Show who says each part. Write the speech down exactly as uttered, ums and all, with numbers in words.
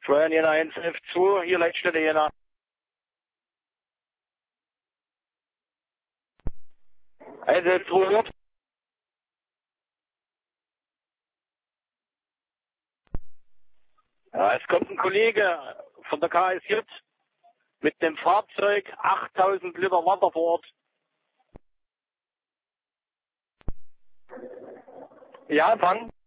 Speaker 1: Schwein Jena eins elf zwei, hier Leitstelle Jena. eins elf zwei. Ja, es kommt ein Kollege von der K S J mit dem Fahrzeug, achttausend Liter Wasser. Ja, Fang.